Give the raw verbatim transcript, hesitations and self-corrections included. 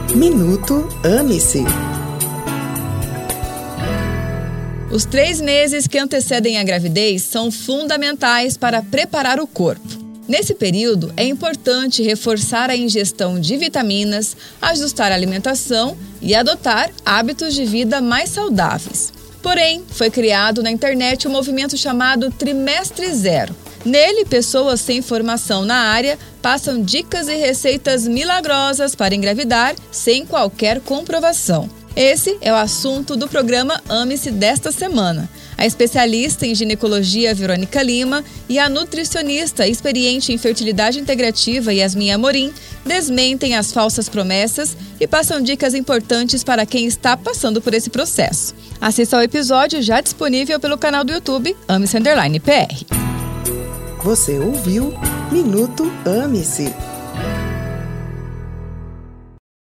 Minuto Ame-se. Os três meses que antecedem a gravidez são fundamentais para preparar o corpo. Nesse período, é importante reforçar a ingestão de vitaminas, ajustar a alimentação e adotar hábitos de vida mais saudáveis. Porém, foi criado na internet um movimento chamado Trimestre Zero. Nele, pessoas sem formação na área passam dicas e receitas milagrosas para engravidar sem qualquer comprovação. Esse é o assunto do programa Ame-se desta semana. A especialista em ginecologia Verônica Lima e a nutricionista experiente em fertilidade integrativa Yasmin Amorim desmentem as falsas promessas e passam dicas importantes para quem está passando por esse processo. Assista ao episódio já disponível pelo canal do YouTube Ame-se Underline P R. Você ouviu Minuto Ame-se.